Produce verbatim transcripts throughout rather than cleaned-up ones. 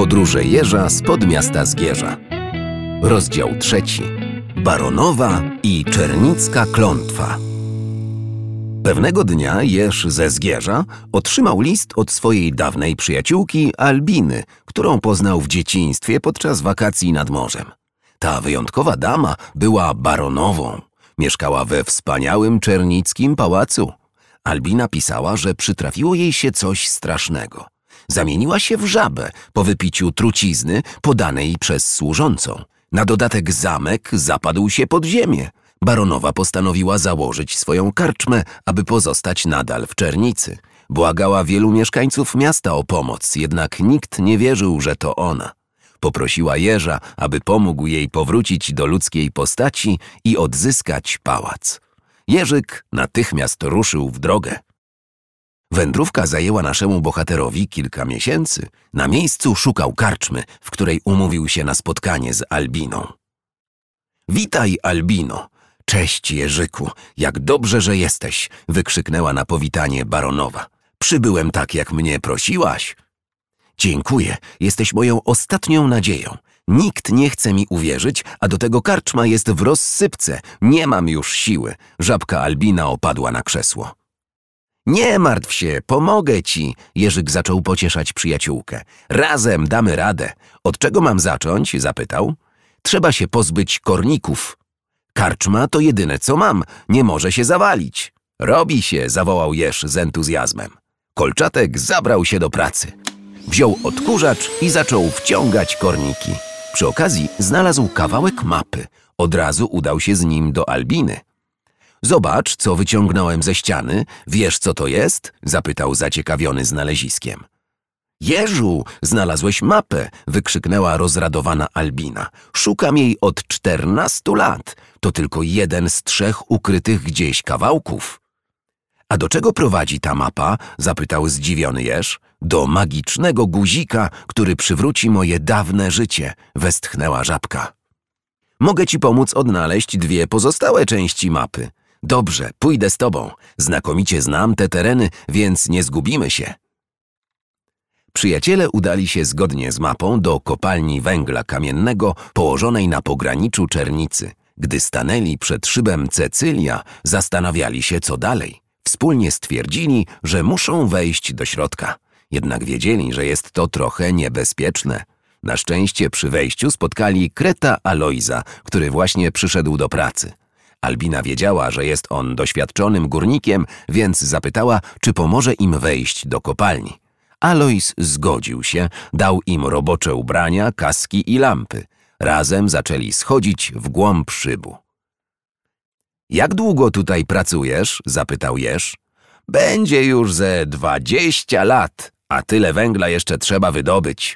Podróże jeża spod miasta Zgierza. Rozdział trzeci. Baronowa i czernicka klątwa. Pewnego dnia jeż ze Zgierza otrzymał list od swojej dawnej przyjaciółki Albiny, którą poznał w dzieciństwie podczas wakacji nad morzem. Ta wyjątkowa dama była baronową. Mieszkała we wspaniałym czernickim pałacu. Albina pisała, że przytrafiło jej się coś strasznego. Zamieniła się w żabę po wypiciu trucizny podanej przez służącą. Na dodatek zamek zapadł się pod ziemię. Baronowa postanowiła założyć swoją karczmę, aby pozostać nadal w Czernicy. Błagała wielu mieszkańców miasta o pomoc, jednak nikt nie wierzył, że to ona. Poprosiła jeża, aby pomógł jej powrócić do ludzkiej postaci i odzyskać pałac. Jerzyk natychmiast ruszył w drogę. Wędrówka zajęła naszemu bohaterowi kilka miesięcy. Na miejscu szukał karczmy, w której umówił się na spotkanie z Albiną. „Witaj, Albino! Cześć, Jerzyku! Jak dobrze, że jesteś!” wykrzyknęła na powitanie baronowa. „Przybyłem tak, jak mnie prosiłaś.” „Dziękuję, jesteś moją ostatnią nadzieją. Nikt nie chce mi uwierzyć, a do tego karczma jest w rozsypce. Nie mam już siły.” Żabka Albina opadła na krzesło. „Nie martw się, pomogę ci”, Jerzyk zaczął pocieszać przyjaciółkę. „Razem damy radę. Od czego mam zacząć?” zapytał. „Trzeba się pozbyć korników. Karczma to jedyne, co mam. Nie może się zawalić.” „Robi się”, zawołał jeż z entuzjazmem. Kolczatek zabrał się do pracy. Wziął odkurzacz i zaczął wciągać korniki. Przy okazji znalazł kawałek mapy. Od razu udał się z nim do Albiny. „Zobacz, co wyciągnąłem ze ściany. Wiesz, co to jest?” zapytał zaciekawiony znaleziskiem. „Jeżu, znalazłeś mapę!” wykrzyknęła rozradowana Albina. „Szukam jej od czternastu lat. To tylko jeden z trzech ukrytych gdzieś kawałków.” „A do czego prowadzi ta mapa?” zapytał zdziwiony jeż. „Do magicznego guzika, który przywróci moje dawne życie”, westchnęła żabka. „Mogę ci pomóc odnaleźć dwie pozostałe części mapy.” „Dobrze, pójdę z tobą. Znakomicie znam te tereny, więc nie zgubimy się.” Przyjaciele udali się zgodnie z mapą do kopalni węgla kamiennego położonej na pograniczu Czernicy. Gdy stanęli przed szybem Cecylia, zastanawiali się, co dalej. Wspólnie stwierdzili, że muszą wejść do środka. Jednak wiedzieli, że jest to trochę niebezpieczne. Na szczęście przy wejściu spotkali kreta Alojza, który właśnie przyszedł do pracy. Albina wiedziała, że jest on doświadczonym górnikiem, więc zapytała, czy pomoże im wejść do kopalni. Alojz zgodził się, dał im robocze ubrania, kaski i lampy. Razem zaczęli schodzić w głąb szybu. „Jak długo tutaj pracujesz?” zapytał jeż. „Będzie już ze dwadzieścia lat, a tyle węgla jeszcze trzeba wydobyć.”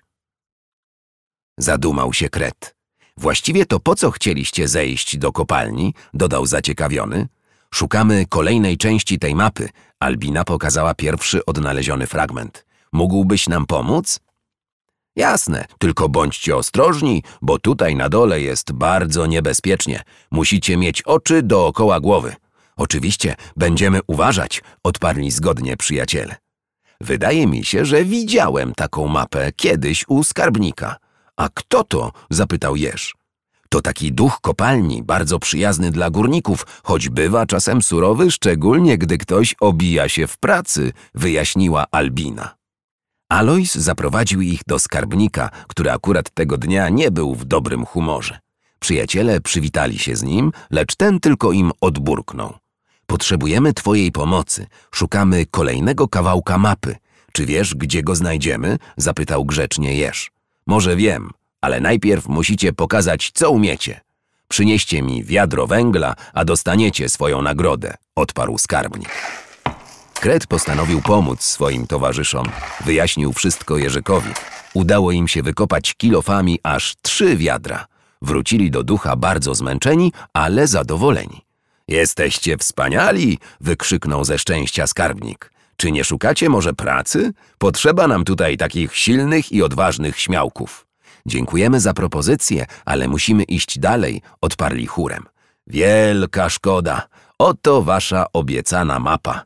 Zadumał się kret. „Właściwie to po co chcieliście zejść do kopalni?” dodał zaciekawiony. „Szukamy kolejnej części tej mapy”, Albina pokazała pierwszy odnaleziony fragment. „Mógłbyś nam pomóc?” „Jasne, tylko bądźcie ostrożni, bo tutaj na dole jest bardzo niebezpiecznie. Musicie mieć oczy dookoła głowy.” „Oczywiście, będziemy uważać”, odparli zgodnie przyjaciele. „Wydaje mi się, że widziałem taką mapę kiedyś u skarbnika.” „A kto to?” zapytał jeż. „To taki duch kopalni, bardzo przyjazny dla górników, choć bywa czasem surowy, szczególnie gdy ktoś obija się w pracy”, wyjaśniła Albina. Alojz zaprowadził ich do skarbnika, który akurat tego dnia nie był w dobrym humorze. Przyjaciele przywitali się z nim, lecz ten tylko im odburknął. „Potrzebujemy twojej pomocy. Szukamy kolejnego kawałka mapy. Czy wiesz, gdzie go znajdziemy?” zapytał grzecznie jeż. „Może wiem, ale najpierw musicie pokazać, co umiecie. Przynieście mi wiadro węgla, a dostaniecie swoją nagrodę”, odparł skarbnik. Kret postanowił pomóc swoim towarzyszom. Wyjaśnił wszystko Jerzykowi. Udało im się wykopać kilofami aż trzy wiadra. Wrócili do ducha bardzo zmęczeni, ale zadowoleni. „Jesteście wspaniali!” wykrzyknął ze szczęścia skarbnik. „Czy nie szukacie może pracy? Potrzeba nam tutaj takich silnych i odważnych śmiałków.” „Dziękujemy za propozycję, ale musimy iść dalej”, odparli chórem. „Wielka szkoda. Oto wasza obiecana mapa.”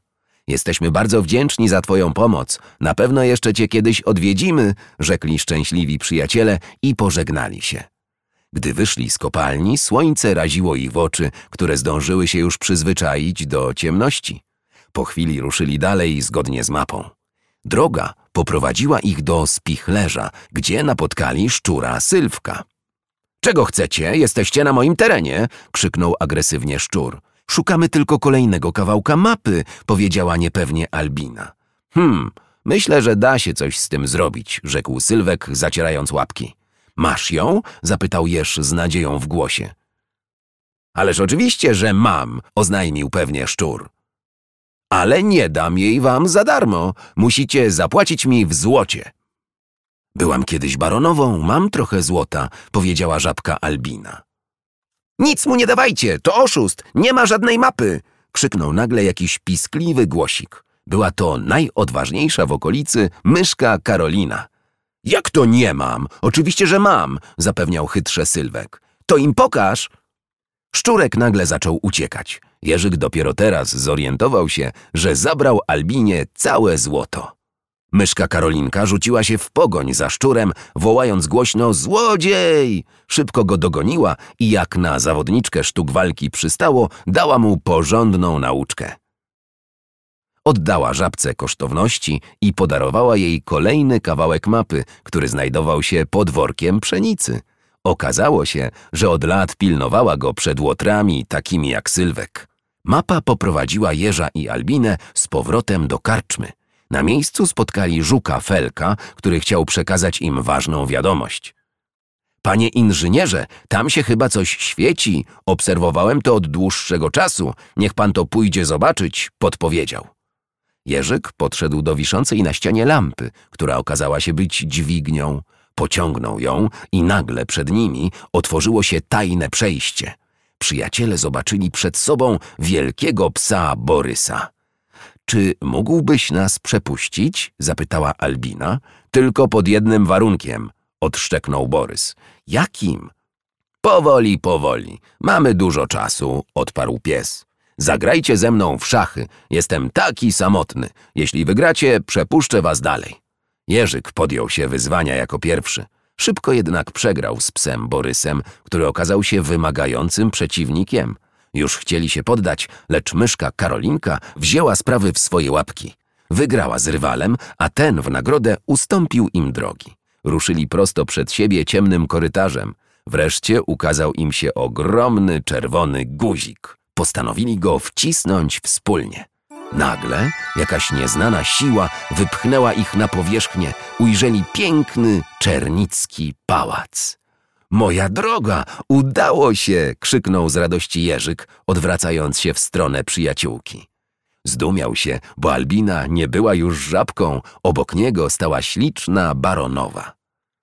Jesteśmy bardzo wdzięczni za twoją pomoc. Na pewno jeszcze cię kiedyś odwiedzimy, rzekli szczęśliwi przyjaciele i pożegnali się. Gdy wyszli z kopalni, słońce raziło ich w oczy, które zdążyły się już przyzwyczaić do ciemności. Po chwili ruszyli dalej zgodnie z mapą. Droga poprowadziła ich do spichlerza, gdzie napotkali szczura Sylwka. — Czego chcecie? Jesteście na moim terenie! — krzyknął agresywnie szczur. — Szukamy tylko kolejnego kawałka mapy — powiedziała niepewnie Albina. — Hmm, myślę, że da się coś z tym zrobić — rzekł Sylwek, zacierając łapki. — Masz ją? — zapytał jeż z nadzieją w głosie. — Ależ oczywiście, że mam — oznajmił pewnie szczur. — Ale nie dam jej wam za darmo. Musicie zapłacić mi w złocie. — Byłam kiedyś baronową, mam trochę złota — powiedziała żabka Albina. — Nic mu nie dawajcie, to oszust, nie ma żadnej mapy! — krzyknął nagle jakiś piskliwy głosik. Była to najodważniejsza w okolicy myszka Karolina. — Jak to nie mam? Oczywiście, że mam — zapewniał chytrze Sylwek. — To im pokaż! Szczurek nagle zaczął uciekać. Jerzyk dopiero teraz zorientował się, że zabrał Albinie całe złoto. Myszka Karolinka rzuciła się w pogoń za szczurem, wołając głośno — złodziej! Szybko go dogoniła i jak na zawodniczkę sztuk walki przystało, dała mu porządną nauczkę. Oddała żabce kosztowności i podarowała jej kolejny kawałek mapy, który znajdował się pod workiem pszenicy. Okazało się, że od lat pilnowała go przed łotrami takimi jak Sylwek. Mapa poprowadziła Jerza i Albinę z powrotem do karczmy. Na miejscu spotkali żuka Felka, który chciał przekazać im ważną wiadomość. — Panie inżynierze, tam się chyba coś świeci. Obserwowałem to od dłuższego czasu. Niech pan to pójdzie zobaczyć — podpowiedział. Jerzyk podszedł do wiszącej na ścianie lampy, która okazała się być dźwignią. Pociągnął ją i nagle przed nimi otworzyło się tajne przejście. Przyjaciele zobaczyli przed sobą wielkiego psa Borysa. — Czy mógłbyś nas przepuścić? — zapytała Albina. — Tylko pod jednym warunkiem — odszczeknął Borys. — Jakim? — Powoli, powoli. Mamy dużo czasu — odparł pies. — Zagrajcie ze mną w szachy. Jestem taki samotny. Jeśli wygracie, przepuszczę was dalej. Jerzyk podjął się wyzwania jako pierwszy. Szybko jednak przegrał z psem Borysem, który okazał się wymagającym przeciwnikiem. Już chcieli się poddać, lecz myszka Karolinka wzięła sprawy w swoje łapki. Wygrała z rywalem, a ten w nagrodę ustąpił im drogi. Ruszyli prosto przed siebie ciemnym korytarzem. Wreszcie ukazał im się ogromny czerwony guzik. Postanowili go wcisnąć wspólnie. Nagle jakaś nieznana siła wypchnęła ich na powierzchnię. Ujrzeli piękny czernicki pałac. — Moja droga, udało się! — krzyknął z radości Jerzyk, odwracając się w stronę przyjaciółki. Zdumiał się, bo Albina nie była już żabką. Obok niego stała śliczna baronowa.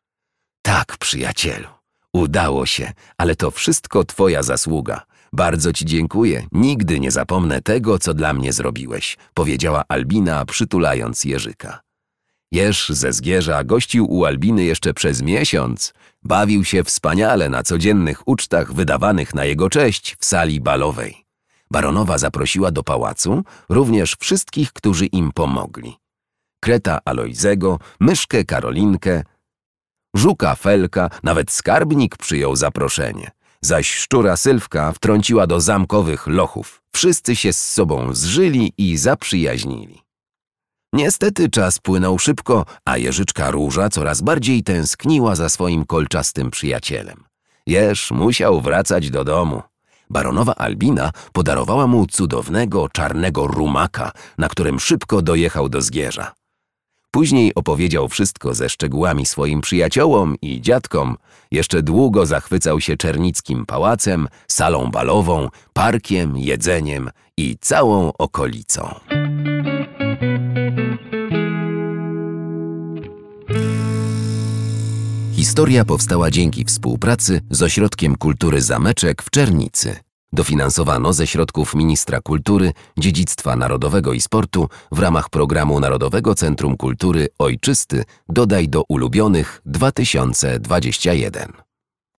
— Tak, przyjacielu, udało się, ale to wszystko twoja zasługa. Bardzo ci dziękuję. Nigdy nie zapomnę tego, co dla mnie zrobiłeś — powiedziała Albina, przytulając Jerzyka. Jerz ze Zgierza gościł u Albiny jeszcze przez miesiąc. Bawił się wspaniale na codziennych ucztach wydawanych na jego cześć w sali balowej. Baronowa zaprosiła do pałacu również wszystkich, którzy im pomogli. Kreta Alojzego, myszkę Karolinkę, żuka Felka, nawet skarbnik przyjął zaproszenie. Zaś szczura Sylwka wtrąciła do zamkowych lochów. Wszyscy się z sobą zżyli i zaprzyjaźnili. Niestety czas płynął szybko, a Jeżyczka Róża coraz bardziej tęskniła za swoim kolczastym przyjacielem. Jerz musiał wracać do domu. Baronowa Albina podarowała mu cudownego czarnego rumaka, na którym szybko dojechał do Zgierza. Później opowiedział wszystko ze szczegółami swoim przyjaciołom i dziadkom. Jeszcze długo zachwycał się czernickim pałacem, salą balową, parkiem, jedzeniem i całą okolicą. Historia powstała dzięki współpracy z Ośrodkiem Kultury Zameczek w Czernicy. Dofinansowano ze środków Ministra Kultury, Dziedzictwa Narodowego i Sportu w ramach programu Narodowego Centrum Kultury Ojczysty Dodaj do ulubionych dwa tysiące dwudziesty pierwszy.